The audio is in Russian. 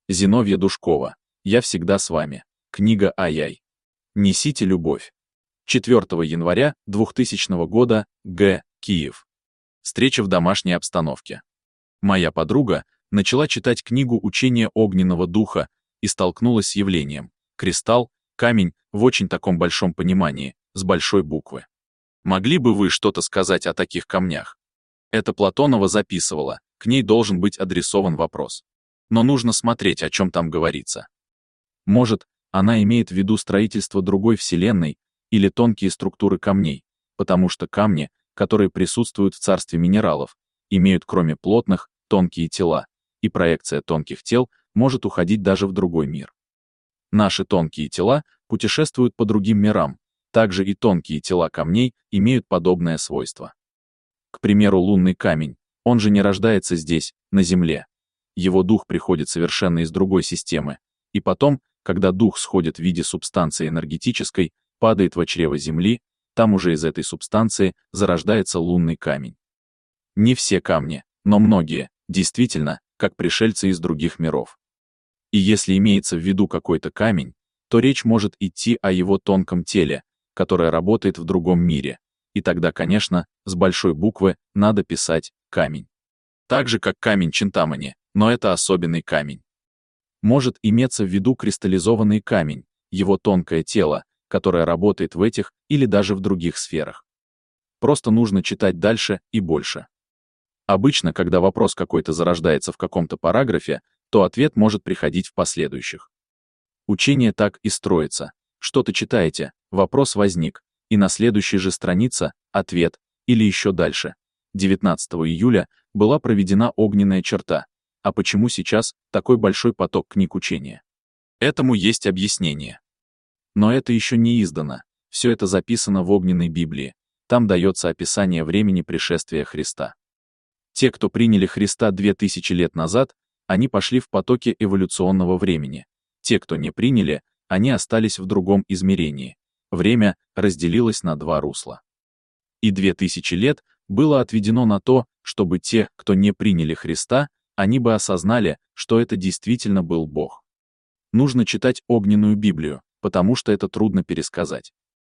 Зиновья Душкова. Я всегда с вами. Книга Ай-Яй. Несите любовь. 4 января 2000 года. Г. Киев. Встреча в домашней обстановке. Моя подруга начала читать книгу «Учение огненного духа» и столкнулась с явлением. Кристалл, камень, в очень таком большом понимании, с большой буквы. Могли бы вы что-то сказать о таких камнях? Это Платонова записывала, к ней должен быть адресован вопрос. Но нужно смотреть, о чем там говорится. Может, она имеет в виду строительство другой вселенной или тонкие структуры камней, потому что камни, которые присутствуют в царстве минералов, имеют кроме плотных, тонкие тела, и проекция тонких тел может уходить даже в другой мир. Наши тонкие тела путешествуют по другим мирам, также и тонкие тела камней имеют подобное свойство. К примеру, лунный камень, он же не рождается здесь, на Земле. Его дух приходит совершенно из другой системы, и потом, когда дух сходит в виде субстанции энергетической, падает в чрево Земли, там уже из этой субстанции зарождается лунный камень. Не все камни, но многие, действительно, как пришельцы из других миров. И если имеется в виду какой-то камень, то речь может идти о его тонком теле, которое работает в другом мире, и тогда, конечно, с большой буквы надо писать «камень». Так же, как камень Чинтамани, но это особенный камень. Может иметься в виду кристаллизованный камень, его тонкое тело, которое работает в этих или даже в других сферах. Просто нужно читать дальше и больше. Обычно, когда вопрос какой-то зарождается в каком-то параграфе, то ответ может приходить в последующих. Учение так и строится. Что-то читаете, вопрос возник, и на следующей же странице ответ, или еще дальше. 19 июля была проведена огненная черта. А почему сейчас такой большой поток книг учения? Этому есть объяснение. Но это еще не издано, все это записано в огненной Библии, там дается описание времени пришествия Христа. Те, кто приняли Христа 2000 лет назад, они пошли в потоке эволюционного времени. Те, кто не приняли, они остались в другом измерении. Время разделилось на два русла. И 2000 лет было отведено на то, чтобы те, кто не приняли Христа, они бы осознали, что это действительно был Бог. Нужно читать огненную Библию, потому что это трудно пересказать.